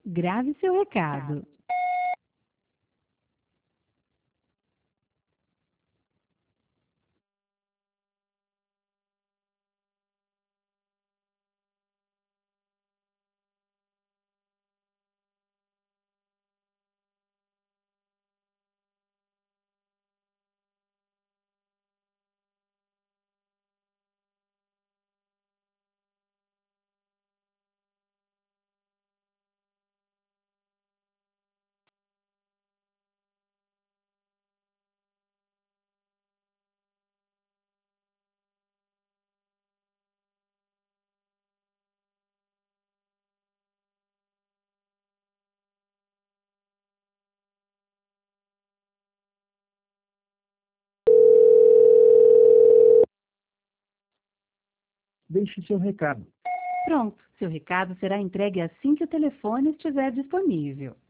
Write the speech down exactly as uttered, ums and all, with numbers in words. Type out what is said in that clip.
Grave seu recado. Deixe seu recado. Pronto, seu recado será entregue assim que o telefone estiver disponível.